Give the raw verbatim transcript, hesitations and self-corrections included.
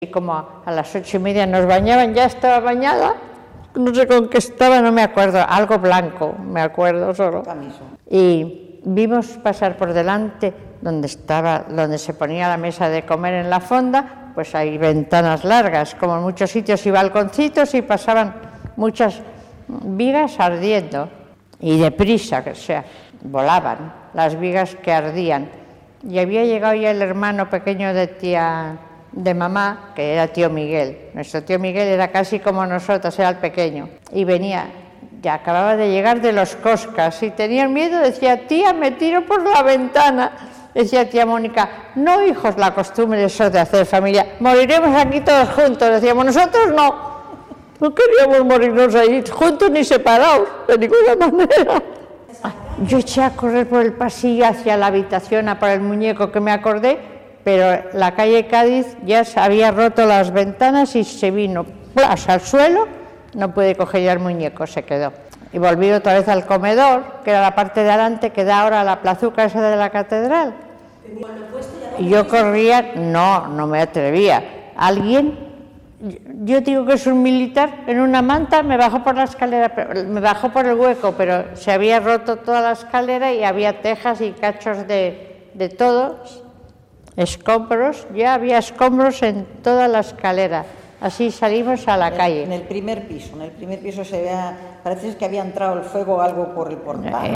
Y como a las ocho y media nos bañaban, ya estaba bañada, no sé con qué estaba, no me acuerdo, algo blanco, me acuerdo solo. Camiso. Y vimos pasar por delante donde estaba, donde se ponía la mesa de comer en la fonda, pues hay ventanas largas, como en muchos sitios, y balconcitos, y pasaban muchas vigas ardiendo, y deprisa, o sea, volaban las vigas que ardían. Y había llegado ya el hermano pequeño de tía, de mamá, que era tío Miguel. Nuestro tío Miguel era casi como nosotros, era el pequeño, y venía, ya acababa de llegar de los Coscas, y tenía miedo, decía, tía, me tiro por la ventana. Decía tía Mónica, no, hijos, la costumbre eso de hacer familia, moriremos aquí todos juntos. Decíamos, nosotros no, no queríamos morirnos ahí juntos ni separados, de ninguna manera. Yo eché a correr por el pasillo hacia la habitación, a por el muñeco, que me acordé, pero la calle Cádiz ya se había roto las ventanas y se vino plas al suelo, no pude coger ya el muñeco, se quedó. Y volví otra vez al comedor, que era la parte de adelante, que da ahora a la plazuca esa de la catedral. Y yo corría, no, no me atrevía. Alguien, yo digo que es un militar, en una manta, me bajó por la escalera, me bajó por el hueco, pero se había roto toda la escalera y había tejas y cachos de, de todos, escombros, ya había escombros en toda la escalera. Así salimos a la en, calle. En el primer piso, en el primer piso se vea, parece que había entrado el fuego o algo por el portal.